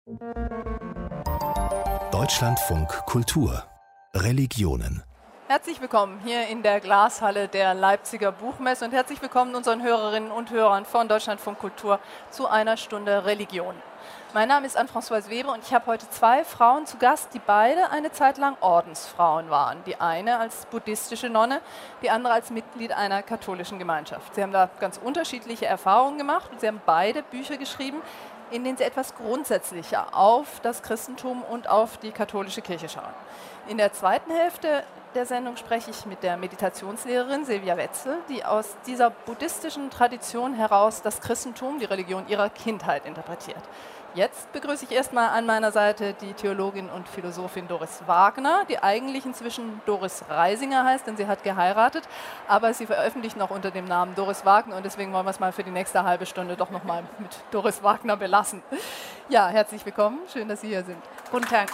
Deutschlandfunk Kultur Religionen. Herzlich willkommen hier in der Glashalle der Leipziger Buchmesse und herzlich willkommen unseren Hörerinnen und Hörern von Deutschlandfunk Kultur zu einer Stunde Religion. Mein Name ist Anne-Françoise Weber und ich habe heute zwei Frauen zu Gast, die beide eine Zeit lang Ordensfrauen waren. Die eine als buddhistische Nonne, die andere als Mitglied einer katholischen Gemeinschaft. Sie haben da ganz unterschiedliche Erfahrungen gemacht und sie haben beide Bücher geschrieben, in denen sie etwas grundsätzlicher auf das Christentum und auf die katholische Kirche schauen. In der zweiten Hälfte der Sendung spreche ich mit der Meditationslehrerin Silvia Wetzel, die aus dieser buddhistischen Tradition heraus das Christentum, die Religion ihrer Kindheit interpretiert. Jetzt begrüße ich erstmal an meiner Seite die Theologin und Philosophin Doris Wagner, die eigentlich inzwischen Doris Reisinger heißt, denn sie hat geheiratet, aber sie veröffentlicht noch unter dem Namen Doris Wagner und deswegen wollen wir es mal für die nächste halbe Stunde doch nochmal mit Doris Wagner belassen. Ja, herzlich willkommen, schön, dass Sie hier sind. Guten Tag.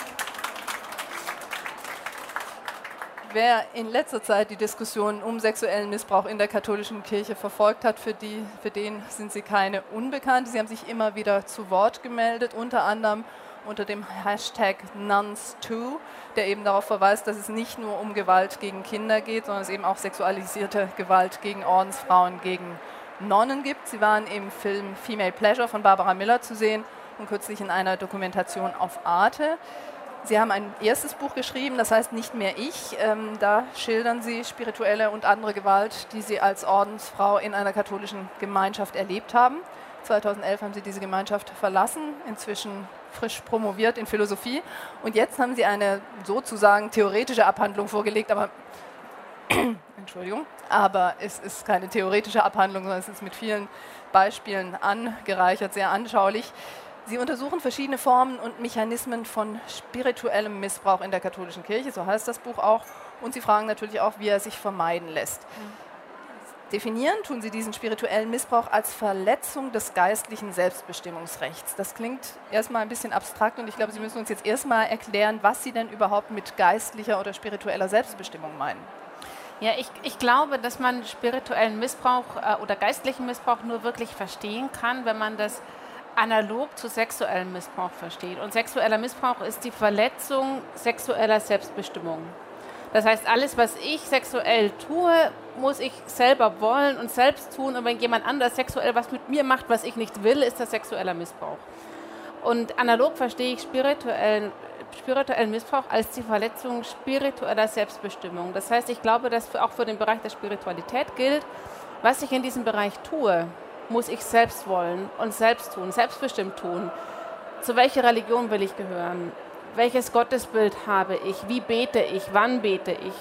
Wer in letzter Zeit die Diskussion um sexuellen Missbrauch in der katholischen Kirche verfolgt hat, für den sind Sie keine Unbekannte. Sie haben sich immer wieder zu Wort gemeldet, unter anderem unter dem Hashtag Nuns2, der eben darauf verweist, dass es nicht nur um Gewalt gegen Kinder geht, sondern es eben auch sexualisierte Gewalt gegen Ordensfrauen, gegen Nonnen gibt. Sie waren im Film Female Pleasure von Barbara Miller zu sehen und kürzlich in einer Dokumentation auf Arte. Sie haben ein erstes Buch geschrieben, das heißt Nicht mehr ich. Da schildern Sie spirituelle und andere Gewalt, die Sie als Ordensfrau in einer katholischen Gemeinschaft erlebt haben. 2011 haben Sie diese Gemeinschaft verlassen, inzwischen frisch promoviert in Philosophie. Und jetzt haben Sie eine sozusagen theoretische Abhandlung vorgelegt, aber aber es ist keine theoretische Abhandlung, sondern es ist mit vielen Beispielen angereichert, sehr anschaulich. Sie untersuchen verschiedene Formen und Mechanismen von spirituellem Missbrauch in der katholischen Kirche, so heißt das Buch auch. Und Sie fragen natürlich auch, wie er sich vermeiden lässt. Definieren tun Sie diesen spirituellen Missbrauch als Verletzung des geistlichen Selbstbestimmungsrechts. Das klingt erstmal ein bisschen abstrakt und ich glaube, Sie müssen uns jetzt erstmal erklären, was Sie denn überhaupt mit geistlicher oder spiritueller Selbstbestimmung meinen. Ja, ich glaube, dass man spirituellen Missbrauch oder geistlichen Missbrauch nur wirklich verstehen kann, wenn man das analog zu sexuellem Missbrauch versteht. Und sexueller Missbrauch ist die Verletzung sexueller Selbstbestimmung. Das heißt, alles, was ich sexuell tue, muss ich selber wollen und selbst tun. Und wenn jemand anders sexuell was mit mir macht, was ich nicht will, ist das sexueller Missbrauch. Und analog verstehe ich spirituellen Missbrauch als die Verletzung spiritueller Selbstbestimmung. Das heißt, ich glaube, dass auch für den Bereich der Spiritualität gilt, was ich in diesem Bereich tue, muss ich selbst wollen und selbst tun, selbstbestimmt tun. Zu welcher Religion will ich gehören? Welches Gottesbild habe ich? Wie bete ich? Wann bete ich?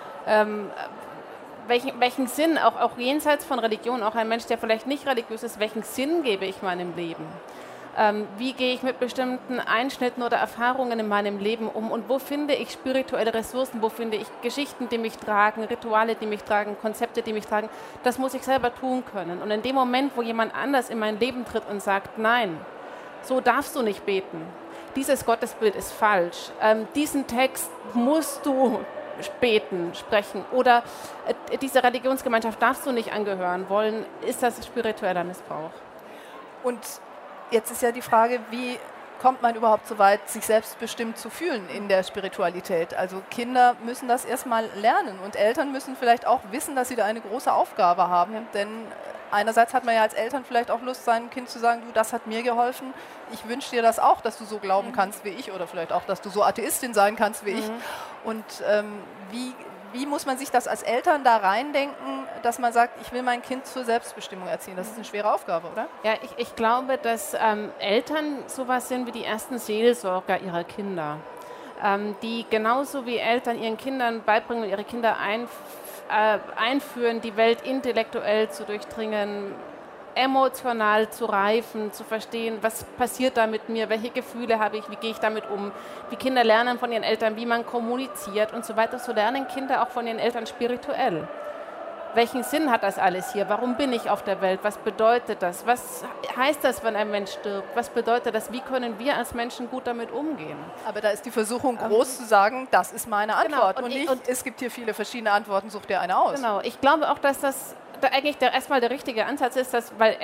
Welchen Sinn, auch jenseits von Religion, auch ein Mensch, der vielleicht nicht religiös ist, welchen Sinn gebe ich meinem Leben? Wie gehe ich mit bestimmten Einschnitten oder Erfahrungen in meinem Leben um und wo finde ich spirituelle Ressourcen, wo finde ich Geschichten, die mich tragen, Rituale, die mich tragen, Konzepte, die mich tragen, das muss ich selber tun können. Und in dem Moment, wo jemand anders in mein Leben tritt und sagt, nein, so darfst du nicht beten, dieses Gottesbild ist falsch, diesen Text musst du beten, sprechen oder dieser Religionsgemeinschaft darfst du nicht angehören wollen, ist das spiritueller Missbrauch. Und jetzt ist ja die Frage, wie kommt man überhaupt so weit, sich selbstbestimmt zu fühlen in der Spiritualität? Also Kinder müssen das erstmal lernen und Eltern müssen vielleicht auch wissen, dass sie da eine große Aufgabe haben. Denn einerseits hat man ja als Eltern vielleicht auch Lust, seinem Kind zu sagen, du, das hat mir geholfen, ich wünsche dir das auch, dass du so glauben kannst wie ich oder vielleicht auch, dass du so Atheistin sein kannst wie ich. Und wie muss man sich das als Eltern da reindenken, dass man sagt, ich will mein Kind zur Selbstbestimmung erziehen? Das ist eine schwere Aufgabe, oder? Ja, ich glaube, dass Eltern sowas sind wie die ersten Seelsorger ihrer Kinder, die genauso wie Eltern ihren Kindern beibringen und ihre Kinder einführen, die Welt intellektuell zu durchdringen, emotional zu reifen, zu verstehen, was passiert da mit mir, welche Gefühle habe ich, wie gehe ich damit um, wie Kinder lernen von ihren Eltern, wie man kommuniziert und so weiter. So lernen Kinder auch von ihren Eltern spirituell. Welchen Sinn hat das alles hier? Warum bin ich auf der Welt? Was bedeutet das? Was heißt das, wenn ein Mensch stirbt? Was bedeutet das? Wie können wir als Menschen gut damit umgehen? Aber da ist die Versuchung groß zu sagen, das ist meine Antwort. Genau. Und es gibt hier viele verschiedene Antworten, such dir eine aus. Genau, ich glaube auch, dass das da eigentlich erstmal der richtige Ansatz ist, weil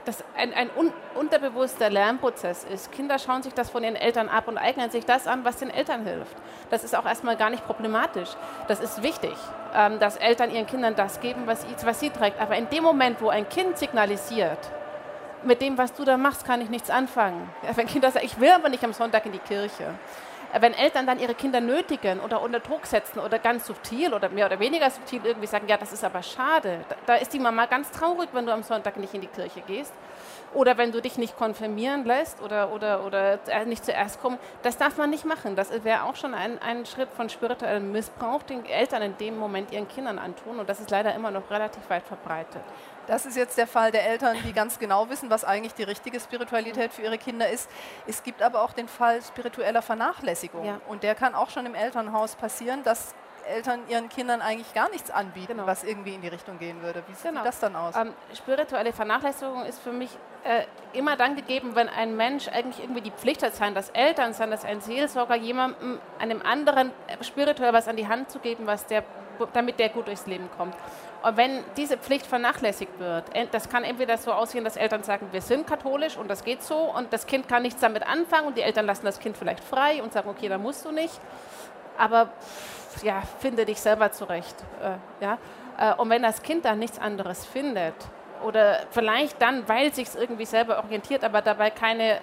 das ein unterbewusster Lernprozess ist. Kinder schauen sich das von ihren Eltern ab und eignen sich das an, was den Eltern hilft. Das ist auch erstmal gar nicht problematisch. Das ist wichtig, dass Eltern ihren Kindern das geben, was sie trägt. Aber in dem Moment, wo ein Kind signalisiert, mit dem, was du da machst, kann ich nichts anfangen. Ja, wenn Kinder sagen, ich will aber nicht am Sonntag in die Kirche. Wenn Eltern dann ihre Kinder nötigen oder unter Druck setzen oder ganz subtil oder mehr oder weniger subtil irgendwie sagen, ja, das ist aber schade, da ist die Mama ganz traurig, wenn du am Sonntag nicht in die Kirche gehst oder wenn du dich nicht konfirmieren lässt oder nicht zuerst kommen, das darf man nicht machen. Das wäre auch schon ein Schritt von spirituellem Missbrauch, den Eltern in dem Moment ihren Kindern antun und das ist leider immer noch relativ weit verbreitet. Das ist jetzt der Fall der Eltern, die ganz genau wissen, was eigentlich die richtige Spiritualität für ihre Kinder ist. Es gibt aber auch den Fall spiritueller Vernachlässigung. Ja. Und der kann auch schon im Elternhaus passieren, dass Eltern ihren Kindern eigentlich gar nichts anbieten, was irgendwie in die Richtung gehen würde. Wie sieht das dann aus? Spirituelle Vernachlässigung ist für mich immer dann gegeben, wenn ein Mensch eigentlich irgendwie die Pflicht hat, seien das Eltern, seien das ein Seelsorger, jemandem, einem anderen spirituell was an die Hand zu geben, damit der gut durchs Leben kommt. Und wenn diese Pflicht vernachlässigt wird, das kann entweder so aussehen, dass Eltern sagen, wir sind katholisch und das geht so und das Kind kann nichts damit anfangen und die Eltern lassen das Kind vielleicht frei und sagen, okay, da musst du nicht, aber ja, finde dich selber zurecht. Und wenn das Kind dann nichts anderes findet oder vielleicht dann, weil es sich irgendwie selber orientiert, aber dabei keine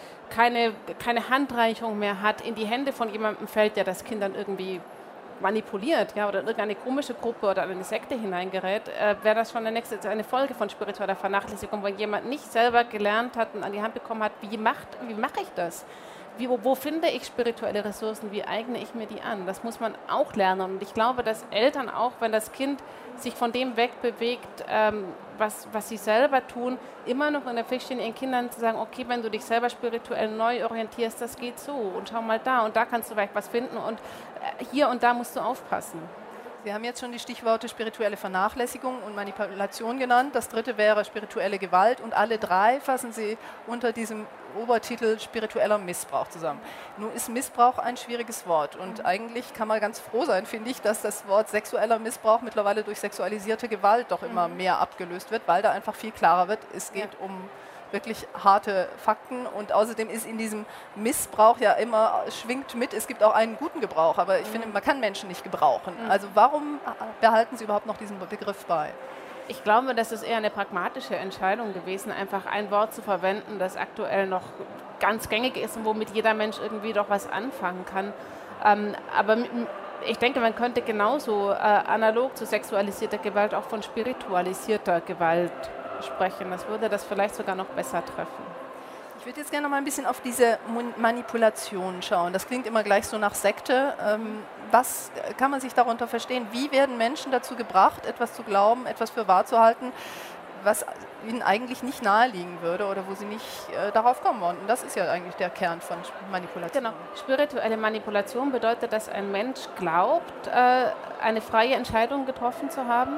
Handreichung mehr hat, in die Hände von jemandem fällt, der das Kind dann irgendwie manipuliert, oder in irgendeine komische Gruppe oder in eine Sekte hineingerät, wäre das schon eine Folge von spiritueller Vernachlässigung, weil jemand nicht selber gelernt hat und an die Hand bekommen hat, wie mache ich das? Wo finde ich spirituelle Ressourcen? Wie eigne ich mir die an? Das muss man auch lernen. Und ich glaube, dass Eltern auch, wenn das Kind sich von dem wegbewegt, was sie selber tun, immer noch in der Pflicht stehen, ihren Kindern zu sagen, okay, wenn du dich selber spirituell neu orientierst, das geht so und schau mal da und da kannst du vielleicht was finden und hier und da musst du aufpassen. Sie haben jetzt schon die Stichworte spirituelle Vernachlässigung und Manipulation genannt. Das dritte wäre spirituelle Gewalt und alle drei fassen Sie unter diesem Obertitel spiritueller Missbrauch zusammen. Nun ist Missbrauch ein schwieriges Wort und eigentlich kann man ganz froh sein, finde ich, dass das Wort sexueller Missbrauch mittlerweile durch sexualisierte Gewalt doch immer mehr abgelöst wird, weil da einfach viel klarer wird, es geht um wirklich harte Fakten und außerdem ist in diesem Missbrauch ja immer, schwingt mit, es gibt auch einen guten Gebrauch, aber ich finde, man kann Menschen nicht gebrauchen. Also warum behalten Sie überhaupt noch diesen Begriff bei? Ich glaube, das ist eher eine pragmatische Entscheidung gewesen, einfach ein Wort zu verwenden, das aktuell noch ganz gängig ist und womit jeder Mensch irgendwie doch was anfangen kann. Aber ich denke, man könnte genauso analog zu sexualisierter Gewalt auch von spiritualisierter Gewalt sprechen. Das würde das vielleicht sogar noch besser treffen. Ich würde jetzt gerne noch mal ein bisschen auf diese Manipulation schauen. Das klingt immer gleich so nach Sekte. Was kann man sich darunter verstehen? Wie werden Menschen dazu gebracht, etwas zu glauben, etwas für wahr zu halten, was ihnen eigentlich nicht naheliegen würde oder wo sie nicht darauf kommen wollen? Und das ist ja eigentlich der Kern von Manipulation. Genau. Spirituelle Manipulation bedeutet, dass ein Mensch glaubt, eine freie Entscheidung getroffen zu haben,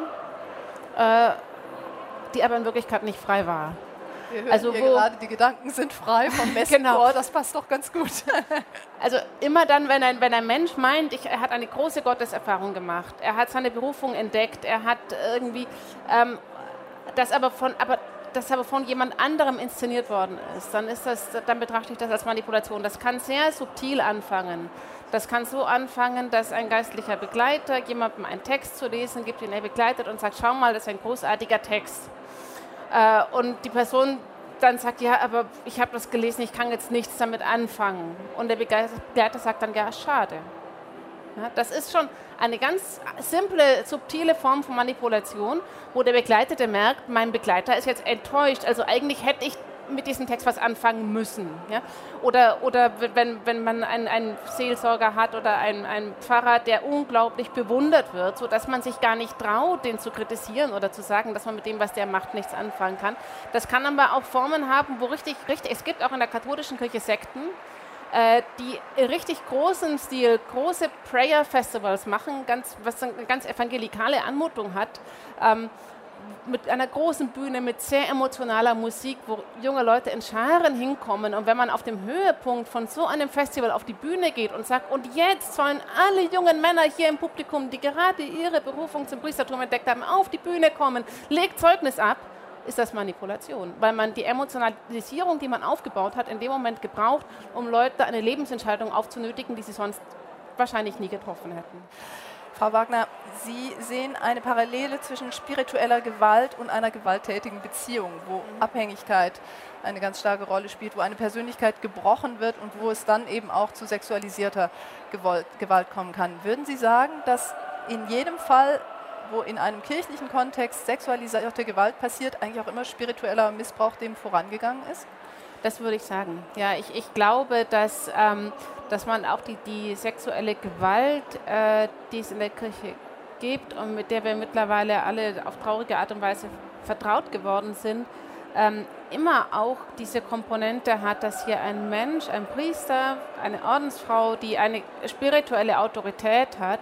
die aber in Wirklichkeit nicht frei war. Wir hören hier gerade, die Gedanken sind frei vom Messenchor, genau. Das passt doch ganz gut. Also immer dann, wenn ein Mensch meint, er hat eine große Gotteserfahrung gemacht, er hat seine Berufung entdeckt, er hat irgendwie das aber von jemand anderem inszeniert worden ist, dann betrachte ich das als Manipulation. Das kann sehr subtil anfangen. Das kann so anfangen, dass ein geistlicher Begleiter jemandem einen Text zu lesen gibt, den er begleitet und sagt, schau mal, das ist ein großartiger Text. Und die Person dann sagt, ja, aber ich habe das gelesen, ich kann jetzt nichts damit anfangen. Und der Begleiter sagt dann, ja, schade. Ja, das ist schon eine ganz simple, subtile Form von Manipulation, wo der Begleitete merkt, mein Begleiter ist jetzt enttäuscht, also eigentlich hätte ich mit diesem Text was anfangen müssen. Ja? Oder wenn man einen Seelsorger hat oder einen Pfarrer, der unglaublich bewundert wird, sodass man sich gar nicht traut, den zu kritisieren oder zu sagen, dass man mit dem, was der macht, nichts anfangen kann. Das kann aber auch Formen haben, wo richtig, es gibt auch in der katholischen Kirche Sekten, die in richtig großem Stil große Prayer-Festivals machen, was eine ganz evangelikale Anmutung hat, mit einer großen Bühne, mit sehr emotionaler Musik, wo junge Leute in Scharen hinkommen. Und wenn man auf dem Höhepunkt von so einem Festival auf die Bühne geht und sagt, und jetzt sollen alle jungen Männer hier im Publikum, die gerade ihre Berufung zum Priestertum entdeckt haben, auf die Bühne kommen, legt Zeugnis ab, ist das Manipulation, weil man die Emotionalisierung, die man aufgebaut hat, in dem Moment gebraucht, um Leute eine Lebensentscheidung aufzunötigen, die sie sonst wahrscheinlich nie getroffen hätten. Frau Wagner, Sie sehen eine Parallele zwischen spiritueller Gewalt und einer gewalttätigen Beziehung, wo Abhängigkeit eine ganz starke Rolle spielt, wo eine Persönlichkeit gebrochen wird und wo es dann eben auch zu sexualisierter Gewalt kommen kann. Würden Sie sagen, dass in jedem Fall, wo in einem kirchlichen Kontext sexualisierte Gewalt passiert, eigentlich auch immer spiritueller Missbrauch dem vorangegangen ist? Das würde ich sagen. Ja, ich glaube, dass man auch die sexuelle Gewalt, die es in der Kirche gibt und mit der wir mittlerweile alle auf traurige Art und Weise vertraut geworden sind, immer auch diese Komponente hat, dass hier ein Mensch, ein Priester, eine Ordensfrau, die eine spirituelle Autorität hat,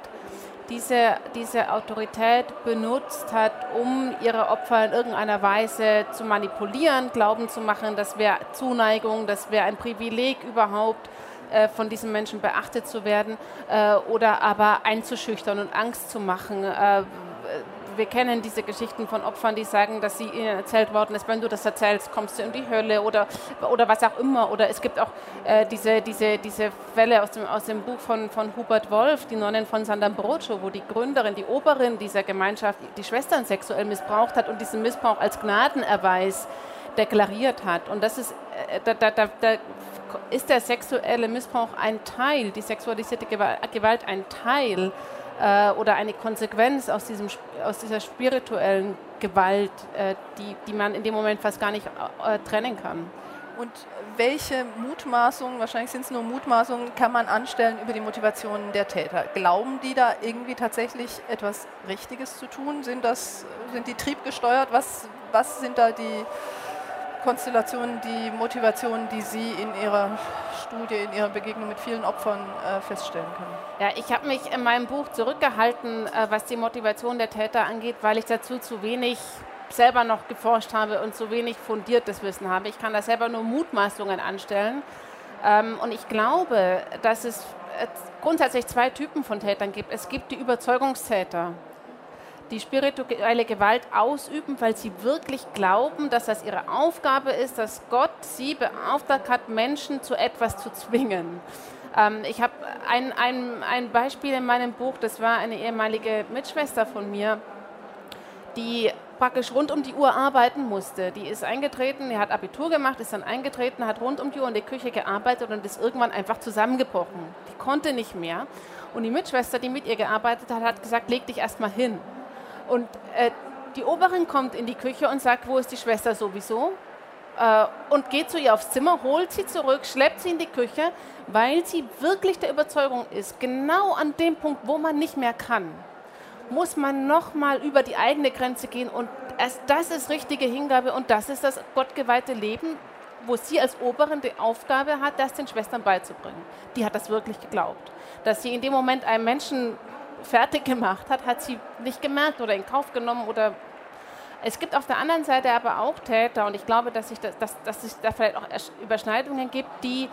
diese Autorität benutzt hat, um ihre Opfer in irgendeiner Weise zu manipulieren, glauben zu machen, das wäre Zuneigung, das wäre ein Privileg überhaupt, von diesen Menschen beachtet zu werden, oder aber einzuschüchtern und Angst zu machen. Wir kennen diese Geschichten von Opfern, die sagen, dass sie ihnen erzählt worden ist, wenn du das erzählst, kommst du in die Hölle oder was auch immer. Oder es gibt auch diese Fälle aus dem Buch von Hubert Wolf, die Nonnen von Sant'Ambrogio, wo die Gründerin, die Oberin dieser Gemeinschaft die Schwestern sexuell missbraucht hat und diesen Missbrauch als Gnadenerweis deklariert hat. Und das ist, da ist der sexuelle Missbrauch ein Teil, die sexualisierte Gewalt ein Teil oder eine Konsequenz aus dieser spirituellen Gewalt, die man in dem Moment fast gar nicht trennen kann. Und welche Mutmaßungen, wahrscheinlich sind es nur Mutmaßungen, kann man anstellen über die Motivationen der Täter? Glauben die da irgendwie tatsächlich etwas Richtiges zu tun? Sind die triebgesteuert? Was sind da die Konstellationen, die Motivationen, die Sie in Ihrer Studie, in Ihrer Begegnung mit vielen Opfern feststellen können? Ja, ich habe mich in meinem Buch zurückgehalten, was die Motivation der Täter angeht, weil ich dazu zu wenig selber noch geforscht habe und zu wenig fundiertes Wissen habe. Ich kann da selber nur Mutmaßungen anstellen. Und ich glaube, dass es grundsätzlich zwei Typen von Tätern gibt. Es gibt die Überzeugungstäter, die spirituelle Gewalt ausüben, weil sie wirklich glauben, dass das ihre Aufgabe ist, dass Gott sie beauftragt hat, Menschen zu etwas zu zwingen. Ich habe ein Beispiel in meinem Buch, das war eine ehemalige Mitschwester von mir, die praktisch rund um die Uhr arbeiten musste. Die ist eingetreten, die hat Abitur gemacht, ist dann eingetreten, hat rund um die Uhr in der Küche gearbeitet und ist irgendwann einfach zusammengebrochen. Die konnte nicht mehr. Und die Mitschwester, die mit ihr gearbeitet hat, hat gesagt, leg dich erst mal hin. Und die Oberin kommt in die Küche und sagt, wo ist die Schwester sowieso? Und geht zu ihr aufs Zimmer, holt sie zurück, schleppt sie in die Küche, weil sie wirklich der Überzeugung ist, genau an dem Punkt, wo man nicht mehr kann, muss man nochmal über die eigene Grenze gehen und das ist richtige Hingabe und das ist das gottgeweihte Leben, wo sie als Oberin die Aufgabe hat, das den Schwestern beizubringen. Die hat das wirklich geglaubt. Dass sie in dem Moment einen Menschen fertig gemacht hat sie nicht gemerkt oder in Kauf genommen. Oder es gibt auf der anderen Seite aber auch Täter und ich glaube, dass es da vielleicht auch Überschneidungen gibt, die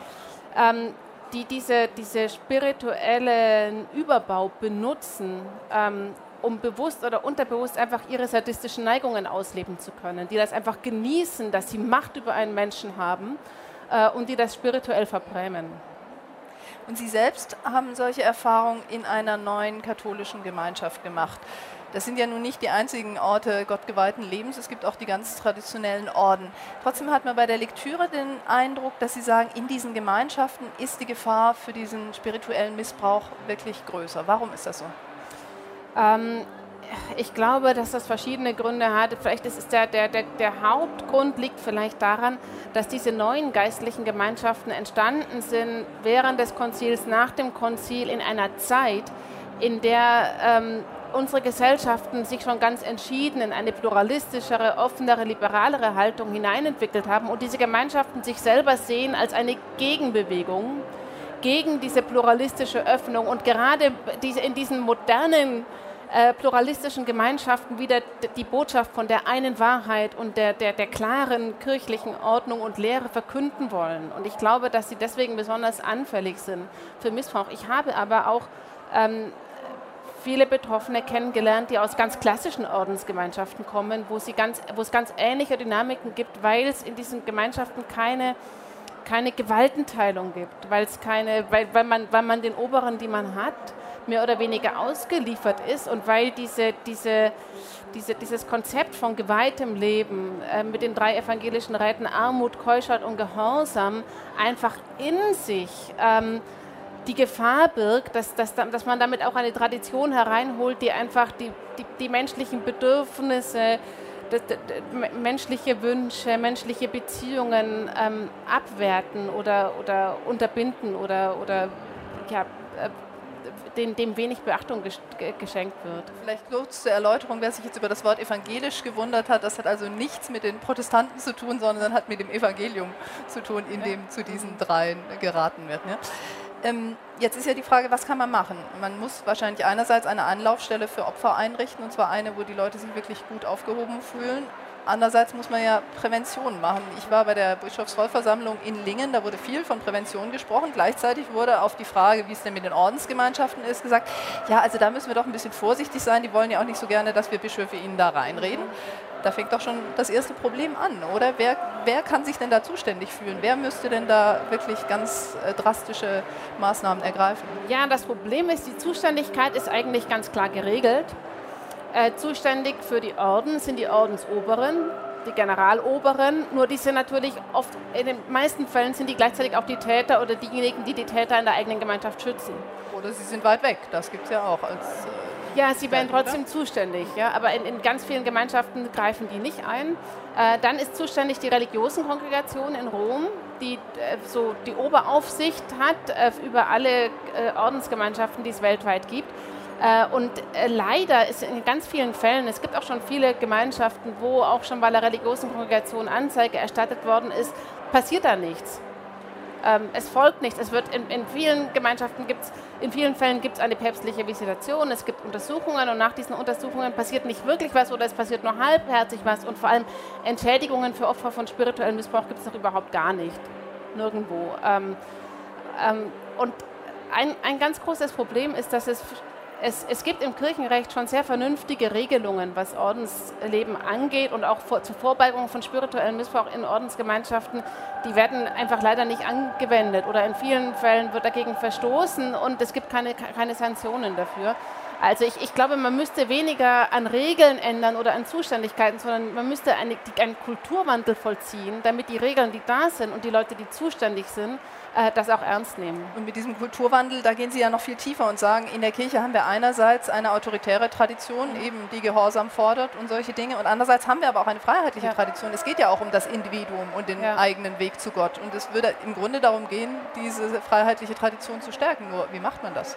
diese spirituellen Überbau benutzen, um bewusst oder unterbewusst einfach ihre sadistischen Neigungen ausleben zu können, die das einfach genießen, dass sie Macht über einen Menschen haben und die das spirituell verbrämen. Und Sie selbst haben solche Erfahrungen in einer neuen katholischen Gemeinschaft gemacht. Das sind ja nun nicht die einzigen Orte gottgeweihten Lebens, es gibt auch die ganz traditionellen Orden. Trotzdem hat man bei der Lektüre den Eindruck, dass Sie sagen, in diesen Gemeinschaften ist die Gefahr für diesen spirituellen Missbrauch wirklich größer. Warum ist das so? Ich glaube, dass das verschiedene Gründe hat. Vielleicht ist es der Hauptgrund liegt vielleicht daran, dass diese neuen geistlichen Gemeinschaften entstanden sind während des Konzils, nach dem Konzil, in einer Zeit, in der unsere Gesellschaften sich schon ganz entschieden in eine pluralistischere, offenere, liberalere Haltung hineinentwickelt haben und diese Gemeinschaften sich selber sehen als eine Gegenbewegung gegen diese pluralistische Öffnung und gerade in diesen modernen pluralistischen Gemeinschaften wieder die Botschaft von der einen Wahrheit und der klaren kirchlichen Ordnung und Lehre verkünden wollen. Und ich glaube, dass sie deswegen besonders anfällig sind für Missbrauch. Ich habe aber auch viele Betroffene kennengelernt, die aus ganz klassischen Ordensgemeinschaften kommen, wo es ganz ähnliche Dynamiken gibt, weil es in diesen Gemeinschaften keine Gewaltenteilung gibt, weil man den Oberen, die man hat, mehr oder weniger ausgeliefert ist und weil dieses Konzept von geweihtem Leben mit den 3 evangelischen Räten Armut, Keuschheit und Gehorsam einfach in sich die Gefahr birgt, dass man damit auch eine Tradition hereinholt, die einfach die menschlichen Bedürfnisse, menschliche Wünsche, menschliche Beziehungen abwerten oder unterbinden oder dem wenig Beachtung geschenkt wird. Vielleicht kurz zur Erläuterung, wer sich jetzt über das Wort evangelisch gewundert hat, das hat also nichts mit den Protestanten zu tun, sondern hat mit dem Evangelium zu tun, in dem zu diesen 3 geraten wird. Ja? Jetzt ist ja die Frage, was kann man machen? Man muss wahrscheinlich einerseits eine Anlaufstelle für Opfer einrichten, und zwar eine, wo die Leute sich wirklich gut aufgehoben fühlen. Andererseits muss man ja Prävention machen. Ich war bei der Bischofsvollversammlung in Lingen, da wurde viel von Prävention gesprochen. Gleichzeitig wurde auf die Frage, wie es denn mit den Ordensgemeinschaften ist, gesagt, ja, also da müssen wir doch ein bisschen vorsichtig sein. Die wollen ja auch nicht so gerne, dass wir Bischöfe ihnen da reinreden. Da fängt doch schon das erste Problem an, oder? Wer kann sich denn da zuständig fühlen? Wer müsste denn da wirklich ganz drastische Maßnahmen ergreifen? Ja, das Problem ist, die Zuständigkeit ist eigentlich ganz klar geregelt. Zuständig für die Orden sind die Ordensoberen, die Generaloberen, nur die sind natürlich oft, in den meisten Fällen sind die gleichzeitig auch die Täter oder diejenigen, die die Täter in der eigenen Gemeinschaft schützen. Oder sie sind weit weg, das gibt es ja auch als... Ja, sie werden trotzdem zuständig, ja, aber in ganz vielen Gemeinschaften greifen die nicht ein. Dann ist zuständig die Religiosenkongregation in Rom, die so die Oberaufsicht hat über alle Ordensgemeinschaften, die es weltweit gibt. Und leider ist in ganz vielen Fällen, es gibt auch schon viele Gemeinschaften, wo auch schon bei der Religiosenkongregation Anzeige erstattet worden ist, passiert da nichts. Es folgt nichts. Es wird in vielen Gemeinschaften in vielen Fällen gibt es eine päpstliche Visitation, es gibt Untersuchungen und nach diesen Untersuchungen passiert nicht wirklich was oder es passiert nur halbherzig was und vor allem Entschädigungen für Opfer von spirituellem Missbrauch gibt es doch überhaupt gar nicht. Nirgendwo. Und ein ganz großes Problem ist, dass es gibt im Kirchenrecht schon sehr vernünftige Regelungen, was Ordensleben angeht und auch zur Vorbeugung von spirituellem Missbrauch in Ordensgemeinschaften. Die werden einfach leider nicht angewendet oder in vielen Fällen wird dagegen verstoßen und es gibt keine Sanktionen dafür. Also ich glaube, man müsste weniger an Regeln ändern oder an Zuständigkeiten, sondern man müsste einen Kulturwandel vollziehen, damit die Regeln, die da sind und die Leute, die zuständig sind, das auch ernst nehmen. Und mit diesem Kulturwandel, da gehen Sie ja noch viel tiefer und sagen, in der Kirche haben wir einerseits eine autoritäre Tradition, eben die Gehorsam fordert und solche Dinge, und andererseits haben wir aber auch eine freiheitliche Tradition. Es geht ja auch um das Individuum und den eigenen Weg zu Gott. Und es würde im Grunde darum gehen, diese freiheitliche Tradition zu stärken. Nur, wie macht man das?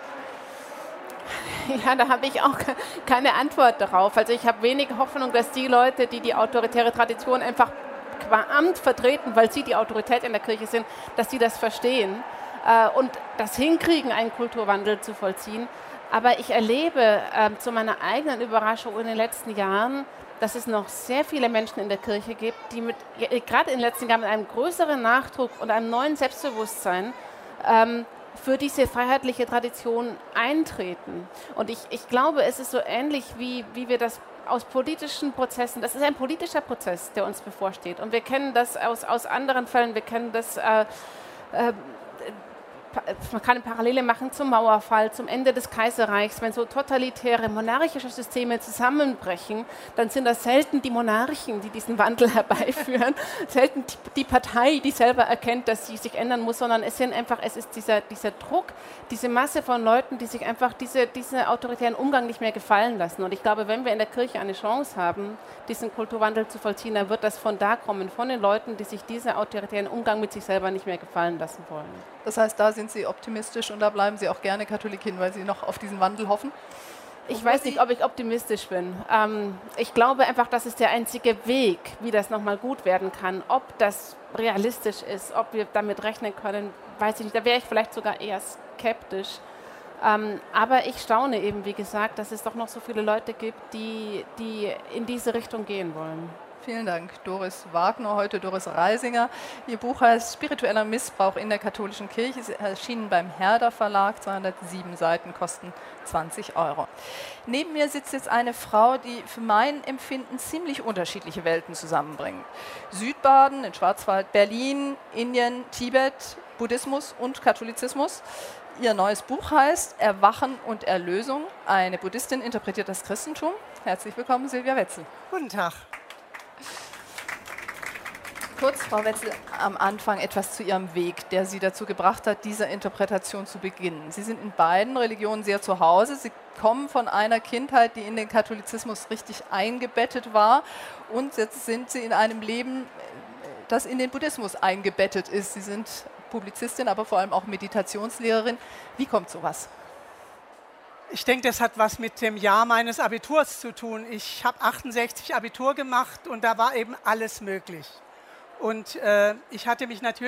Ja, da habe ich auch keine Antwort darauf. Also ich habe wenig Hoffnung, dass die Leute, die die autoritäre Tradition einfach qua Amt vertreten, weil sie die Autorität in der Kirche sind, dass sie das verstehen und das hinkriegen, einen Kulturwandel zu vollziehen. Aber ich erlebe zu meiner eigenen Überraschung in den letzten Jahren, dass es noch sehr viele Menschen in der Kirche gibt, die gerade in den letzten Jahren mit einem größeren Nachdruck und einem neuen Selbstbewusstsein für diese freiheitliche Tradition eintreten. Und ich glaube, es ist so ähnlich, wie wir das aus politischen Prozessen, das ist ein politischer Prozess, der uns bevorsteht. Und wir kennen das aus anderen Fällen, wir kennen das, man kann eine Parallele machen zum Mauerfall, zum Ende des Kaiserreichs. Wenn so totalitäre, monarchische Systeme zusammenbrechen, dann sind das selten die Monarchen, die diesen Wandel herbeiführen, selten die Partei, die selber erkennt, dass sie sich ändern muss, sondern es ist dieser Druck, diese Masse von Leuten, die sich einfach diesen autoritären Umgang nicht mehr gefallen lassen. Und ich glaube, wenn wir in der Kirche eine Chance haben, diesen Kulturwandel zu vollziehen, dann wird das von da kommen, von den Leuten, die sich diesen autoritären Umgang mit sich selber nicht mehr gefallen lassen wollen. Das heißt, da sind Sie optimistisch und da bleiben Sie auch gerne Katholikin, weil Sie noch auf diesen Wandel hoffen? Ich weiß nicht, ob ich optimistisch bin. Ich glaube einfach, das ist der einzige Weg, wie das nochmal gut werden kann. Ob das realistisch ist, ob wir damit rechnen können, weiß ich nicht. Da wäre ich vielleicht sogar eher skeptisch. Aber ich staune eben, wie gesagt, dass es doch noch so viele Leute gibt, die in diese Richtung gehen wollen. Vielen Dank, Doris Wagner, heute Doris Reisinger. Ihr Buch heißt Spiritueller Missbrauch in der katholischen Kirche, ist erschienen beim Herder Verlag, 207 Seiten, kosten 20 €. Neben mir sitzt jetzt eine Frau, die für mein Empfinden ziemlich unterschiedliche Welten zusammenbringt. Südbaden, in Schwarzwald, Berlin, Indien, Tibet, Buddhismus und Katholizismus. Ihr neues Buch heißt Erwachen und Erlösung. Eine Buddhistin interpretiert das Christentum. Herzlich willkommen, Silvia Wetzel. Guten Tag. Kurz, Frau Wetzel, am Anfang etwas zu Ihrem Weg, der Sie dazu gebracht hat, diese Interpretation zu beginnen. Sie sind in beiden Religionen sehr zu Hause. Sie kommen von einer Kindheit, die in den Katholizismus richtig eingebettet war. Und jetzt sind Sie in einem Leben, das in den Buddhismus eingebettet ist. Sie sind Publizistin, aber vor allem auch Meditationslehrerin. Wie kommt sowas? Ich denke, das hat was mit dem Jahr meines Abiturs zu tun. Ich habe 68 Abitur gemacht und da war eben alles möglich. Und ich hatte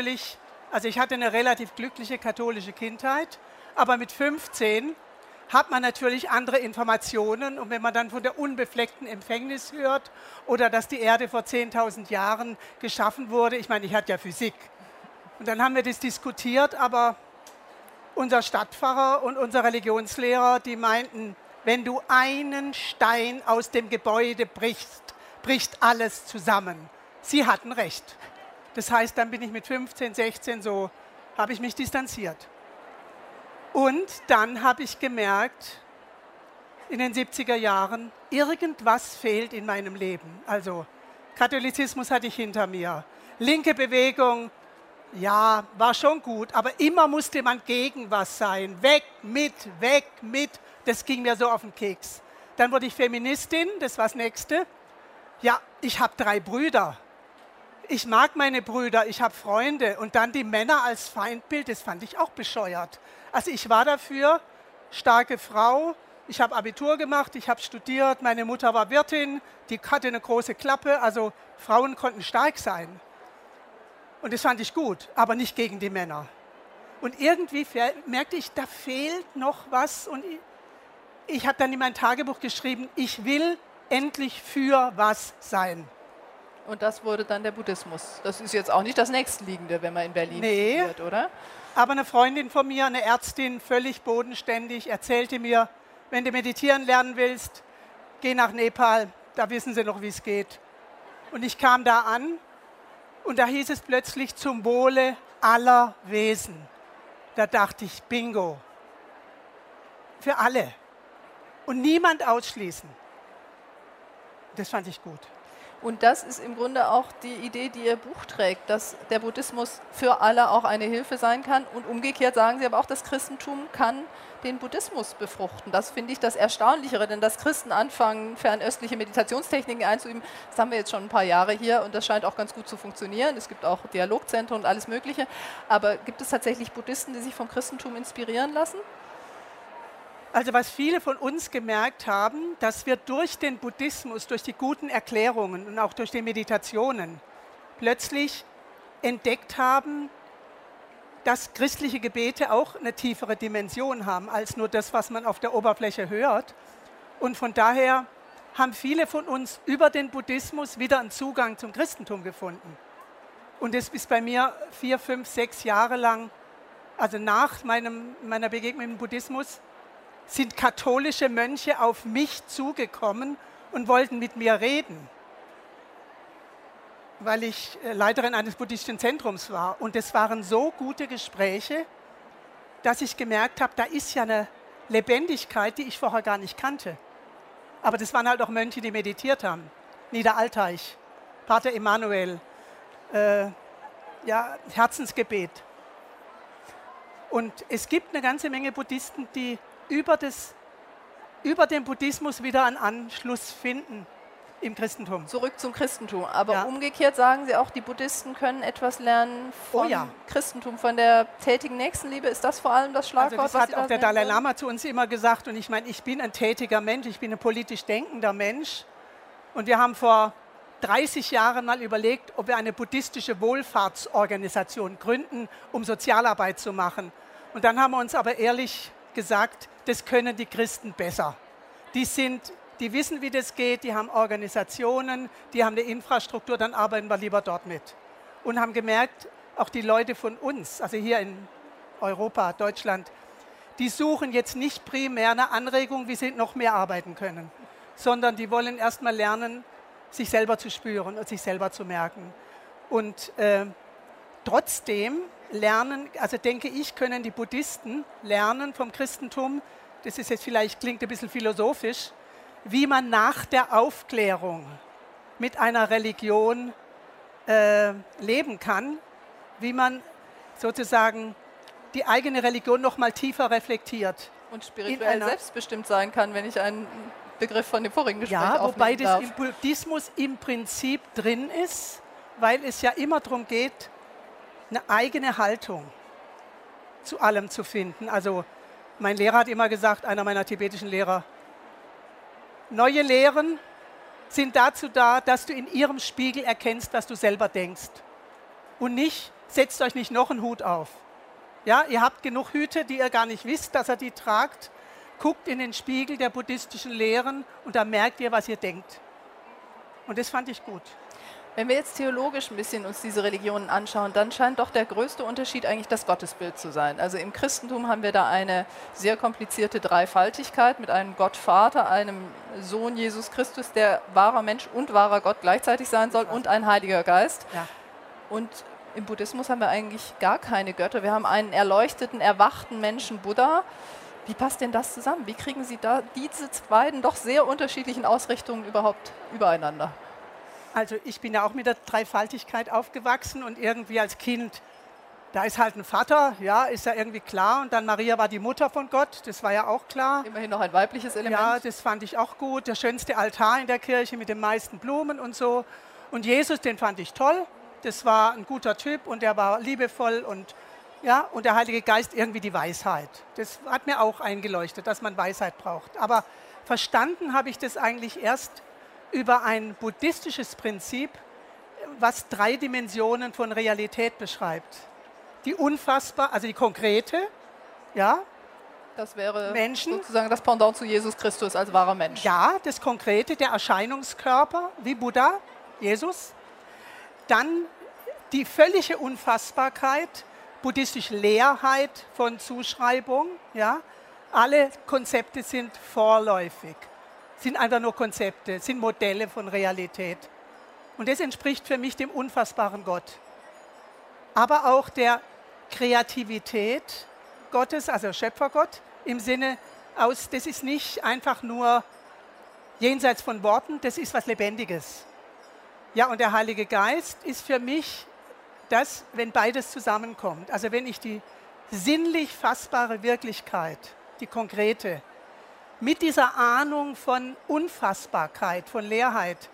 eine relativ glückliche katholische Kindheit, aber mit 15 hat man natürlich andere Informationen. Und wenn man dann von der unbefleckten Empfängnis hört oder dass die Erde vor 10.000 Jahren geschaffen wurde, ich meine, ich hatte ja Physik. Und dann haben wir das diskutiert, aber unser Stadtpfarrer und unser Religionslehrer, die meinten, wenn du einen Stein aus dem Gebäude brichst, bricht alles zusammen. Sie hatten recht. Das heißt, dann bin ich mit 15, 16 so, habe ich mich distanziert. Und dann habe ich gemerkt, in den 70er Jahren, irgendwas fehlt in meinem Leben. Also Katholizismus hatte ich hinter mir. Linke Bewegung, ja, war schon gut, aber immer musste man gegen was sein. Weg mit. Das ging mir so auf den Keks. Dann wurde ich Feministin, das war das Nächste. Ja, ich habe 3 Brüder. Ich mag meine Brüder, ich habe Freunde. Und dann die Männer als Feindbild, das fand ich auch bescheuert. Also ich war dafür, starke Frau, ich habe Abitur gemacht, ich habe studiert, meine Mutter war Wirtin, die hatte eine große Klappe, also Frauen konnten stark sein. Und das fand ich gut, aber nicht gegen die Männer. Und irgendwie merkte ich, da fehlt noch was. Und ich habe dann in mein Tagebuch geschrieben, ich will endlich für was sein. Und das wurde dann der Buddhismus. Das ist jetzt auch nicht das Nächstliegende, wenn man in Berlin studiert, oder? Aber eine Freundin von mir, eine Ärztin, völlig bodenständig, erzählte mir, wenn du meditieren lernen willst, geh nach Nepal, da wissen sie noch, wie es geht. Und ich kam da an und da hieß es plötzlich zum Wohle aller Wesen. Da dachte ich, bingo, für alle und niemand ausschließen. Das fand ich gut. Und das ist im Grunde auch die Idee, die Ihr Buch trägt, dass der Buddhismus für alle auch eine Hilfe sein kann. Und umgekehrt sagen Sie aber auch, das Christentum kann den Buddhismus befruchten. Das finde ich das Erstaunlichere, denn dass Christen anfangen, fernöstliche Meditationstechniken einzuüben, das haben wir jetzt schon ein paar Jahre hier und das scheint auch ganz gut zu funktionieren. Es gibt auch Dialogzentren und alles Mögliche. Aber gibt es tatsächlich Buddhisten, die sich vom Christentum inspirieren lassen? Also was viele von uns gemerkt haben, dass wir durch den Buddhismus, durch die guten Erklärungen und auch durch die Meditationen plötzlich entdeckt haben, dass christliche Gebete auch eine tiefere Dimension haben als nur das, was man auf der Oberfläche hört. Und von daher haben viele von uns über den Buddhismus wieder einen Zugang zum Christentum gefunden. Und das ist bei mir 4, 5, 6 Jahre lang, also nach meiner Begegnung mit dem Buddhismus, sind katholische Mönche auf mich zugekommen und wollten mit mir reden, weil ich Leiterin eines buddhistischen Zentrums war. Und es waren so gute Gespräche, dass ich gemerkt habe, da ist ja eine Lebendigkeit, die ich vorher gar nicht kannte. Aber das waren halt auch Mönche, die meditiert haben. Niederalteich, Pater Emanuel, Herzensgebet. Und es gibt eine ganze Menge Buddhisten, die über den Buddhismus wieder einen Anschluss finden im Christentum. Zurück zum Christentum. Aber umgekehrt sagen Sie auch, die Buddhisten können etwas lernen vom Christentum, von der tätigen Nächstenliebe. Ist das vor allem das Schlagwort? Also das hat auch der Dalai Lama zu uns immer gesagt. Und ich meine, ich bin ein tätiger Mensch, ich bin ein politisch denkender Mensch. Und wir haben vor 30 Jahren mal überlegt, ob wir eine buddhistische Wohlfahrtsorganisation gründen, um Sozialarbeit zu machen. Und dann haben wir uns aber ehrlich gesagt, das können die Christen besser. Die sind die wissen, wie das geht, die haben Organisationen, die haben eine Infrastruktur, dann arbeiten wir lieber dort mit. Und haben gemerkt, auch die Leute von uns, also hier in Europa, Deutschland, die suchen jetzt nicht primär eine Anregung, wie sie noch mehr arbeiten können, sondern die wollen erstmal lernen, sich selber zu spüren und sich selber zu merken. Und trotzdem lernen, also denke ich, können die Buddhisten lernen vom Christentum, das ist jetzt vielleicht, klingt ein bisschen philosophisch, wie man nach der Aufklärung mit einer Religion leben kann, wie man sozusagen die eigene Religion noch mal tiefer reflektiert. Und spirituell selbstbestimmt sein kann, wenn ich einen Begriff von dem vorigen Gespräch aufnehmen wobei das darf. im Buddhismus im Prinzip drin ist, weil es ja immer darum geht, eine eigene Haltung zu allem zu finden. Also mein Lehrer hat immer gesagt, einer meiner tibetischen Lehrer, neue Lehren sind dazu da, dass du in ihrem Spiegel erkennst, was du selber denkst. Und nicht, setzt euch nicht noch einen Hut auf. Ja, ihr habt genug Hüte, die ihr gar nicht wisst, dass ihr die tragt. Guckt in den Spiegel der buddhistischen Lehren und da merkt ihr, was ihr denkt. Und das fand ich gut. Wenn wir jetzt theologisch ein bisschen uns diese Religionen anschauen, dann scheint doch der größte Unterschied eigentlich das Gottesbild zu sein. Also im Christentum haben wir da eine sehr komplizierte Dreifaltigkeit mit einem Gott Vater, einem Sohn Jesus Christus, der wahrer Mensch und wahrer Gott gleichzeitig sein soll, und ein Heiliger Geist. Ja. Und im Buddhismus haben wir eigentlich gar keine Götter. Wir haben einen erleuchteten, erwachten Menschen Buddha. Wie passt denn das zusammen? Wie kriegen Sie da diese beiden doch sehr unterschiedlichen Ausrichtungen überhaupt übereinander? Also ich bin ja auch mit der Dreifaltigkeit aufgewachsen und irgendwie als Kind, da ist halt ein Vater, ja, ist ja irgendwie klar. Und dann Maria war die Mutter von Gott, das war ja auch klar. Immerhin noch ein weibliches Element. Ja, das fand ich auch gut. Der schönste Altar in der Kirche mit den meisten Blumen und so. Und Jesus, den fand ich toll. Das war ein guter Typ und der war liebevoll und ja, und der Heilige Geist irgendwie die Weisheit. Das hat mir auch eingeleuchtet, dass man Weisheit braucht. Aber verstanden habe ich das eigentlich erst über ein buddhistisches Prinzip, was 3 Dimensionen von Realität beschreibt. Die unfassbar, also die konkrete, ja. Das wäre Menschen, sozusagen das Pendant zu Jesus Christus als wahrer Mensch. Ja, das Konkrete, der Erscheinungskörper, wie Buddha, Jesus. Dann die völlige Unfassbarkeit, buddhistische Leerheit von Zuschreibung. Ja. Alle Konzepte sind vorläufig, sind einfach nur Konzepte, sind Modelle von Realität. Und das entspricht für mich dem unfassbaren Gott. Aber auch der Kreativität Gottes, also Schöpfergott, im Sinne aus, das ist nicht einfach nur jenseits von Worten, das ist was Lebendiges. Ja, und der Heilige Geist ist für mich das, wenn beides zusammenkommt. Also wenn ich die sinnlich fassbare Wirklichkeit, die konkrete, mit dieser Ahnung von Unfassbarkeit, von Leerheit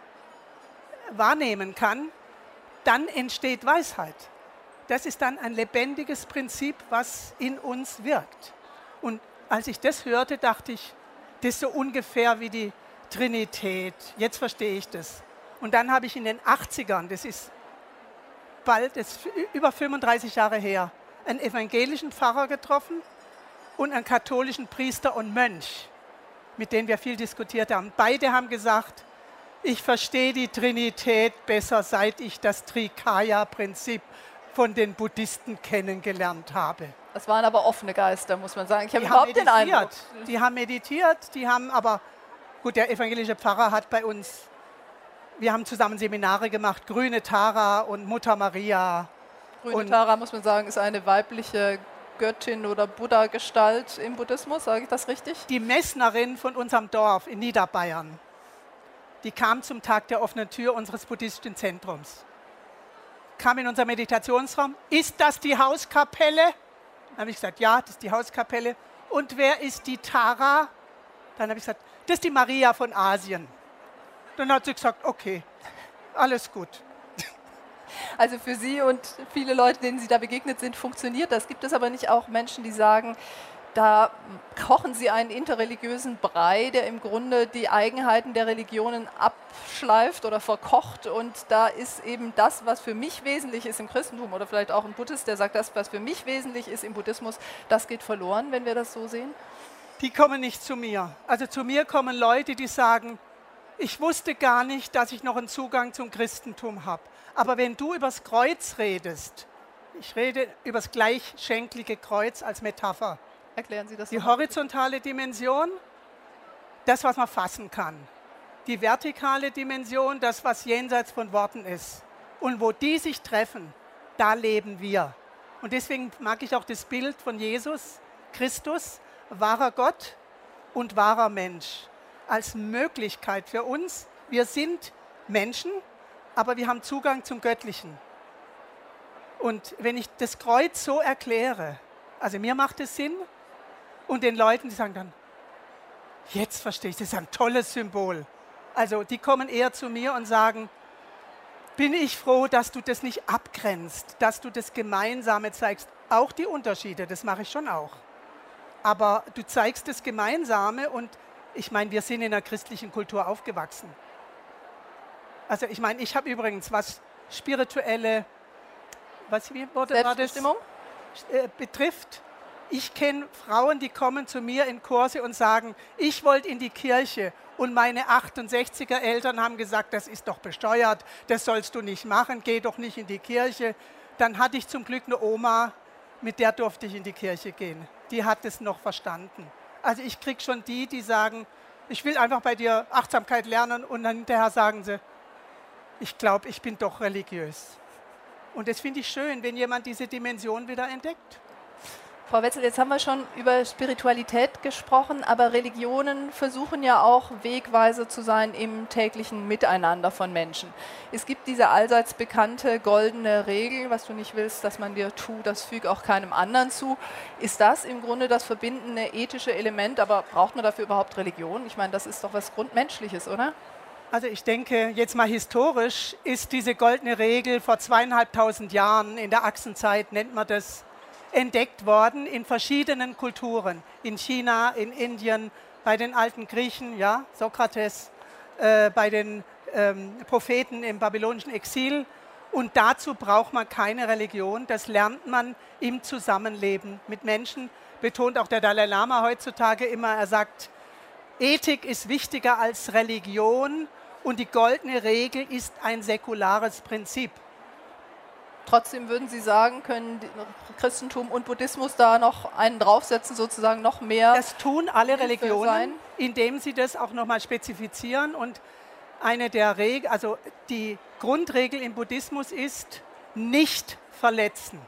wahrnehmen kann, dann entsteht Weisheit. Das ist dann ein lebendiges Prinzip, was in uns wirkt. Und als ich das hörte, dachte ich, das ist so ungefähr wie die Trinität. Jetzt verstehe ich das. Und dann habe ich in den 80ern, das ist bald, das ist über 35 Jahre her, einen evangelischen Pfarrer getroffen und einen katholischen Priester und Mönch, mit denen wir viel diskutiert haben. Beide haben gesagt, ich verstehe die Trinität besser, seit ich das Trikaya-Prinzip von den Buddhisten kennengelernt habe. Das waren aber offene Geister, muss man sagen. Ich habe überhaupt den Eindruck. Die haben meditiert, die haben aber, gut, der evangelische Pfarrer hat bei uns, wir haben zusammen Seminare gemacht, Grüne Tara und Mutter Maria. Grüne Tara, muss man sagen, ist eine weibliche Göttin oder Buddha-Gestalt im Buddhismus, sage ich das richtig? Die Messnerin von unserem Dorf in Niederbayern, die kam zum Tag der offenen Tür unseres buddhistischen Zentrums. Kam in unser Meditationsraum, ist das die Hauskapelle? Dann habe ich gesagt, ja, das ist die Hauskapelle. Und wer ist die Tara? Dann habe ich gesagt, das ist die Maria von Asien. Dann hat sie gesagt, okay, alles gut. Also für Sie und viele Leute, denen Sie da begegnet sind, funktioniert das. Gibt es aber nicht auch Menschen, die sagen, da kochen Sie einen interreligiösen Brei, der im Grunde die Eigenheiten der Religionen abschleift oder verkocht, und da ist eben das, was für mich wesentlich ist im Christentum, oder vielleicht auch ein Buddhist, der sagt, das, was für mich wesentlich ist im Buddhismus, das geht verloren, wenn wir das so sehen? Die kommen nicht zu mir. Also zu mir kommen Leute, die sagen, ich wusste gar nicht, dass ich noch einen Zugang zum Christentum habe. Aber wenn du übers Kreuz redest, ich rede über das gleichschenklige Kreuz als Metapher. Erklären Sie das. Die horizontale Dimension, das, was man fassen kann. Die vertikale Dimension, das, was jenseits von Worten ist. Und wo die sich treffen, da leben wir. Und deswegen mag ich auch das Bild von Jesus, Christus, wahrer Gott und wahrer Mensch, als Möglichkeit für uns. Wir sind Menschen, aber wir haben Zugang zum Göttlichen. Und wenn ich das Kreuz so erkläre, also mir macht es Sinn, und den Leuten, die sagen dann, jetzt verstehe ich, das ist ein tolles Symbol. Also die kommen eher zu mir und sagen, bin ich froh, dass du das nicht abgrenzt, dass du das Gemeinsame zeigst. Auch die Unterschiede, das mache ich schon auch. Aber du zeigst das Gemeinsame und ich meine, wir sind in einer christlichen Kultur aufgewachsen. Also ich meine, ich habe übrigens, was spirituelle, wie war das, betrifft, ich kenne Frauen, die kommen zu mir in Kurse und sagen, ich wollte in die Kirche und meine 68er Eltern haben gesagt, das ist doch besteuert, das sollst du nicht machen, geh doch nicht in die Kirche. Dann hatte ich zum Glück eine Oma, mit der durfte ich in die Kirche gehen. Die hat es noch verstanden. Also ich kriege schon die sagen, ich will einfach bei dir Achtsamkeit lernen und dann hinterher sagen sie, ich glaube, ich bin doch religiös. Und das finde ich schön, wenn jemand diese Dimension wieder entdeckt. Frau Wetzel, jetzt haben wir schon über Spiritualität gesprochen, aber Religionen versuchen ja auch Wegweiser zu sein im täglichen Miteinander von Menschen. Es gibt diese allseits bekannte goldene Regel, was du nicht willst, dass man dir tut, das füg auch keinem anderen zu. Ist das im Grunde das verbindende ethische Element, aber braucht man dafür überhaupt Religion? Ich meine, das ist doch was Grundmenschliches, oder? Also ich denke, jetzt mal historisch ist diese goldene Regel vor 2500 Jahren, in der Achsenzeit nennt man das, entdeckt worden in verschiedenen Kulturen. In China, in Indien, bei den alten Griechen, ja, Sokrates, bei den Propheten im babylonischen Exil. Und dazu braucht man keine Religion. Das lernt man im Zusammenleben mit Menschen. Betont auch der Dalai Lama heutzutage immer. Er sagt, Ethik ist wichtiger als Religion und die goldene Regel ist ein säkulares Prinzip. Trotzdem würden Sie sagen, können Christentum und Buddhismus da noch einen draufsetzen, sozusagen noch mehr? Das tun alle Religionen, indem sie das auch nochmal spezifizieren. Und eine der Regeln, also die Grundregel im Buddhismus ist, nicht verletzen.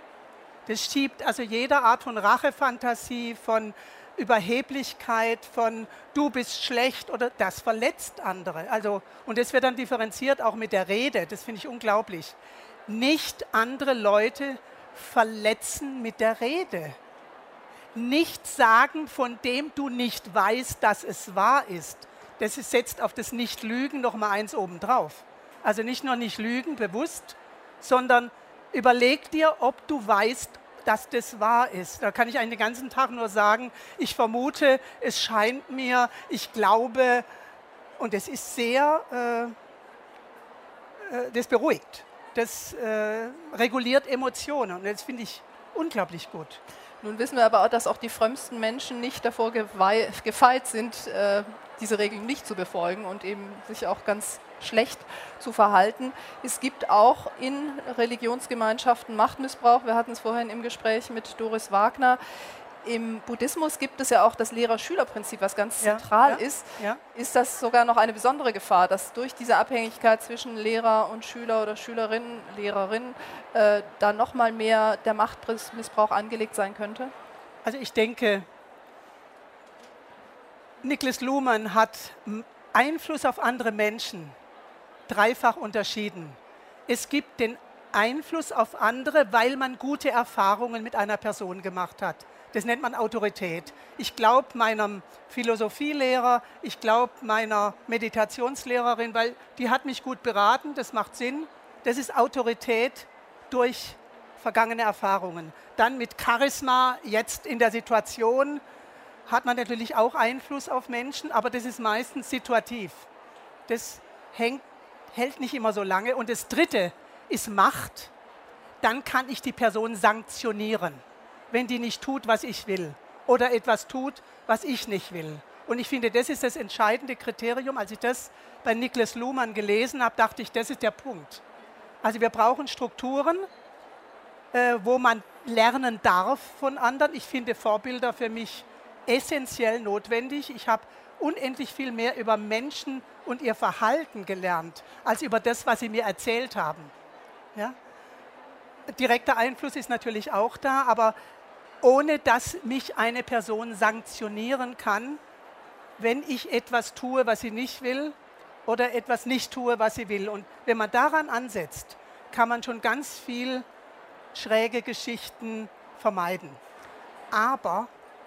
Das schiebt also jede Art von Rachefantasie, von Überheblichkeit, von du bist schlecht oder das verletzt andere. Also, und das wird dann differenziert auch mit der Rede, das finde ich unglaublich. Nicht andere Leute verletzen mit der Rede. Nicht sagen, von dem du nicht weißt, dass es wahr ist. Das setzt auf das Nicht-Lügen noch mal eins obendrauf. Also nicht nur nicht lügen bewusst, sondern überleg dir, ob du weißt, dass das wahr ist. Da kann ich einen den ganzen Tag nur sagen, ich vermute, es scheint mir, ich glaube, und das ist sehr, das beruhigt. Das reguliert Emotionen und das finde ich unglaublich gut. Nun wissen wir aber auch, dass auch die frömmsten Menschen nicht davor gefeit sind, diese Regeln nicht zu befolgen und eben sich auch ganz schlecht zu verhalten. Es gibt auch in Religionsgemeinschaften Machtmissbrauch. Wir hatten es vorhin im Gespräch mit Doris Wagner. Im Buddhismus gibt es ja auch das Lehrer-Schüler-Prinzip, was ganz zentral ist. Ja. Ist das sogar noch eine besondere Gefahr, dass durch diese Abhängigkeit zwischen Lehrer und Schüler oder Schülerin, Lehrerin, da noch mal mehr der Machtmissbrauch angelegt sein könnte? Also ich denke, Niklas Luhmann hat Einfluss auf andere Menschen dreifach unterschieden. Es gibt den Einfluss auf andere, weil man gute Erfahrungen mit einer Person gemacht hat. Das nennt man Autorität. Ich glaube meinem Philosophielehrer, ich glaube meiner Meditationslehrerin, weil die hat mich gut beraten, das macht Sinn. Das ist Autorität durch vergangene Erfahrungen. Dann mit Charisma, jetzt in der Situation, hat man natürlich auch Einfluss auf Menschen, aber das ist meistens situativ. Das hält nicht immer so lange. Und das Dritte ist Macht. Dann kann ich die Person sanktionieren, wenn die nicht tut, was ich will. oder etwas tut, was ich nicht will. Und ich finde, das ist das entscheidende Kriterium. Als ich das bei Niklas Luhmann gelesen habe, dachte ich, das ist der Punkt. Also wir brauchen Strukturen, wo man lernen darf von anderen. Ich finde Vorbilder für mich essentiell notwendig. Ich habe unendlich viel mehr über Menschen und ihr Verhalten gelernt, als über das, was sie mir erzählt haben. Ja? Direkter Einfluss ist natürlich auch da, aber ohne dass mich eine Person sanktionieren kann, wenn ich etwas tue, was sie nicht will oder etwas nicht tue, was sie will. Und wenn man daran ansetzt, kann man schon ganz viel schräge Geschichten vermeiden. Aber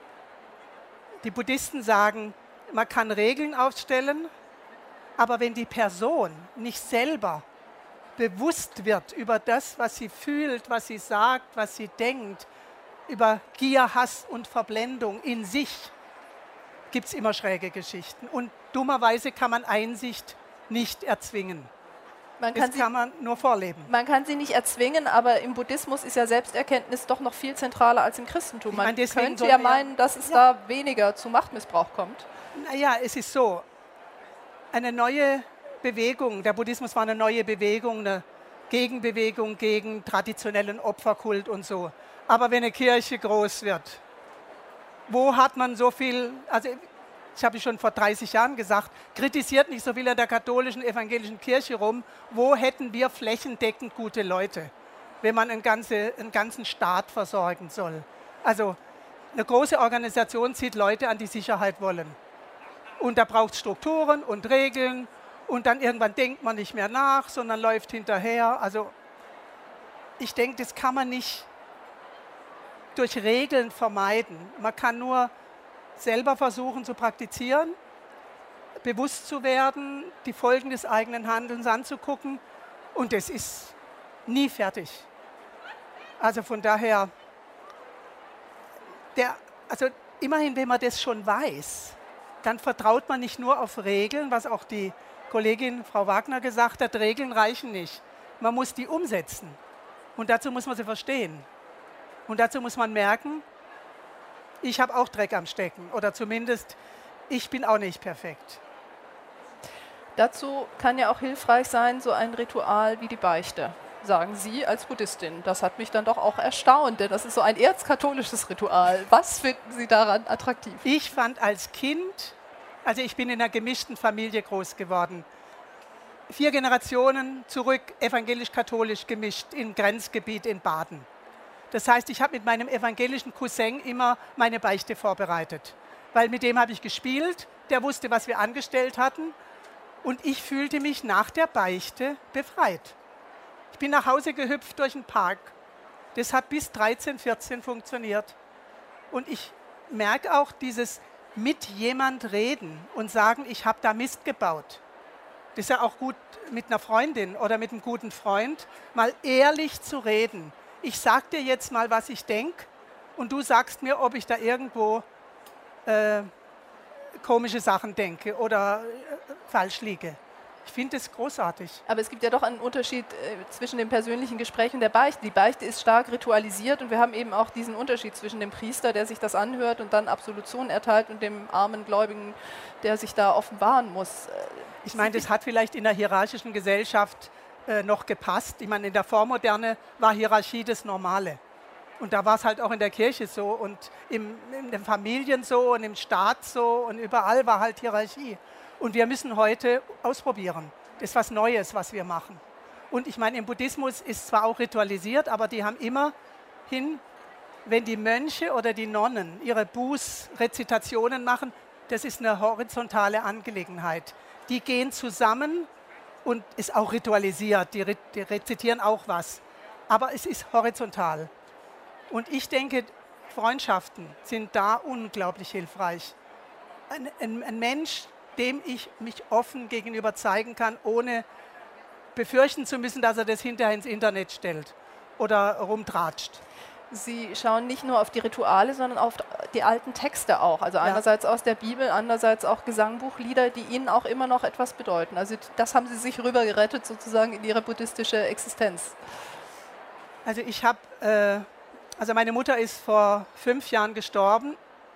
die Buddhisten sagen, man kann Regeln aufstellen, aber wenn die Person nicht selber bewusst wird über das, was sie fühlt, was sie sagt, was sie denkt, über Gier, Hass und Verblendung in sich, gibt es immer schräge Geschichten. Und dummerweise kann man Einsicht nicht erzwingen. Das kann man nur vorleben. Man kann sie nicht erzwingen, aber im Buddhismus ist ja Selbsterkenntnis doch noch viel zentraler als im Christentum. Man könnte ja meinen, dass es da weniger zu Machtmissbrauch kommt. Naja, es ist so, eine neue Bewegung, der Buddhismus war eine neue Bewegung, eine Gegenbewegung gegen traditionellen Opferkult und so. Aber wenn eine Kirche groß wird, wo hat man so viel, also ich habe schon vor 30 Jahren gesagt, kritisiert nicht so viel an der katholischen, evangelischen Kirche rum, wo hätten wir flächendeckend gute Leute, wenn man einen ganzen Staat versorgen soll. Also eine große Organisation zieht Leute an, die Sicherheit wollen. Und da braucht es Strukturen und Regeln und dann irgendwann denkt man nicht mehr nach, sondern läuft hinterher. Also ich denke, das kann man nicht durch Regeln vermeiden. Man kann nur selber versuchen zu praktizieren, bewusst zu werden, die Folgen des eigenen Handelns anzugucken und das ist nie fertig. Also von daher, also immerhin, wenn man das schon weiß, dann vertraut man nicht nur auf Regeln, was auch die Kollegin Frau Wagner gesagt hat, Regeln reichen nicht. Man muss die umsetzen und dazu muss man sie verstehen. Und dazu muss man merken, ich habe auch Dreck am Stecken oder zumindest, ich bin auch nicht perfekt. Dazu kann ja auch hilfreich sein, so ein Ritual wie die Beichte, sagen Sie als Buddhistin. Das hat mich dann doch auch erstaunt, denn das ist so ein erzkatholisches Ritual. Was finden Sie daran attraktiv? Ich fand als Kind, also ich bin in einer gemischten Familie groß geworden, 4 Generationen zurück evangelisch-katholisch gemischt im Grenzgebiet in Baden. Das heißt, ich habe mit meinem evangelischen Cousin immer meine Beichte vorbereitet, weil mit dem habe ich gespielt, der wusste, was wir angestellt hatten und ich fühlte mich nach der Beichte befreit. Ich bin nach Hause gehüpft durch den Park. Das hat bis 13, 14 funktioniert. Und ich merke auch dieses mit jemand reden und sagen, ich habe da Mist gebaut. Das ist ja auch gut mit einer Freundin oder mit einem guten Freund, mal ehrlich zu reden. Ich sage dir jetzt mal, was ich denke und du sagst mir, ob ich da irgendwo komische Sachen denke oder falsch liege. Ich finde das großartig. Aber es gibt ja doch einen Unterschied zwischen dem persönlichen Gespräch und der Beichte. Die Beichte ist stark ritualisiert und wir haben eben auch diesen Unterschied zwischen dem Priester, der sich das anhört und dann Absolution erteilt und dem armen Gläubigen, der sich da offenbaren muss. Ich meine, das hat vielleicht in der hierarchischen Gesellschaft noch gepasst. Ich meine, in der Vormoderne war Hierarchie das Normale. Und da war es halt auch in der Kirche so und in den Familien so und im Staat so und überall war halt Hierarchie. Und wir müssen heute ausprobieren. Das ist was Neues, was wir machen. Und ich meine, im Buddhismus ist zwar auch ritualisiert, aber die haben immerhin, wenn die Mönche oder die Nonnen ihre Bußrezitationen machen, das ist eine horizontale Angelegenheit. Die gehen zusammen und ist auch ritualisiert, die rezitieren auch was. Aber es ist horizontal. Und ich denke, Freundschaften sind da unglaublich hilfreich. Ein Mensch, dem ich mich offen gegenüber zeigen kann, ohne befürchten zu müssen, dass er das hinterher ins Internet stellt oder rumtratscht. Sie schauen nicht nur auf die Rituale, sondern auf die alten Texte auch. Also einerseits aus der Bibel, andererseits auch Gesangbuchlieder, die Ihnen auch immer noch etwas bedeuten. Also das haben Sie sich rübergerettet sozusagen in Ihre buddhistische Existenz. Also meine Mutter ist vor 5 Jahren gestorben,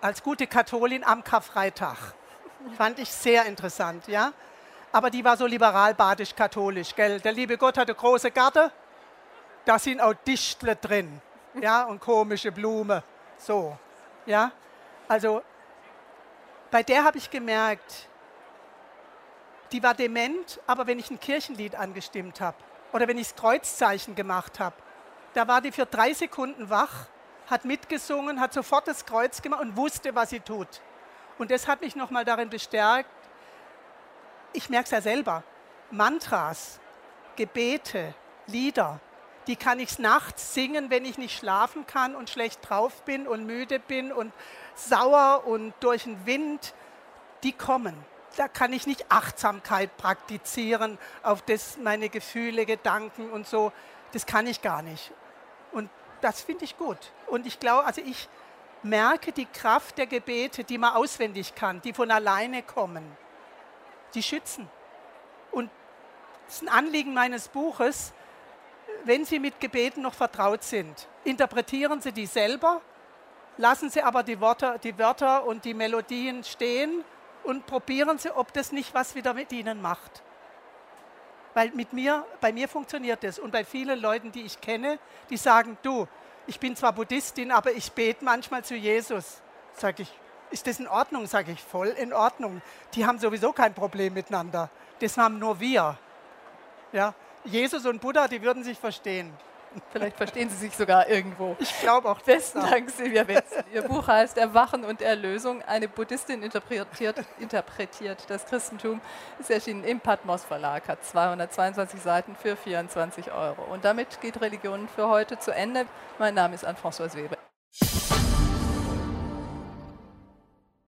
als gute Katholin am Karfreitag. Fand ich sehr interessant, ja. Aber die war so liberal-badisch-katholisch, gell. Der liebe Gott hatte große Garten, da sind auch Dichtle drin, ja, und komische Blumen, so, ja. Also bei der habe ich gemerkt, die war dement, aber wenn ich ein Kirchenlied angestimmt habe oder wenn ich das Kreuzzeichen gemacht habe, da war die für 3 Sekunden wach, hat mitgesungen, hat sofort das Kreuz gemacht und wusste, was sie tut. Und das hat mich nochmal darin bestärkt, ich merke es ja selber, Mantras, Gebete, Lieder, die kann ich nachts singen, wenn ich nicht schlafen kann und schlecht drauf bin und müde bin und sauer und durch den Wind, die kommen. Da kann ich nicht Achtsamkeit praktizieren, auf das meine Gefühle, Gedanken und so, das kann ich gar nicht. Und das finde ich gut. Und ich glaube, also ich merke die Kraft der Gebete, die man auswendig kann, die von alleine kommen, die schützen. Und das ist ein Anliegen meines Buches, wenn Sie mit Gebeten noch vertraut sind, interpretieren Sie die selber, lassen Sie aber die Wörter und die Melodien stehen und probieren Sie, ob das nicht was wieder mit Ihnen macht. Weil bei mir funktioniert das und bei vielen Leuten, die ich kenne, die sagen, du, ich bin zwar Buddhistin, aber ich bete manchmal zu Jesus. Sage ich, ist das in Ordnung? Sage ich, voll in Ordnung. Die haben sowieso kein Problem miteinander. Das haben nur wir. Ja? Jesus und Buddha, die würden sich verstehen. Vielleicht verstehen Sie sich sogar irgendwo. Ich glaube auch. Besten Dank, Silvia Wetzel. Ihr Buch heißt Erwachen und Erlösung. Eine Buddhistin interpretiert das Christentum. Ist erschienen im Patmos Verlag, hat 222 Seiten für 24 €. Und damit geht Religion für heute zu Ende. Mein Name ist Anne-Françoise Weber.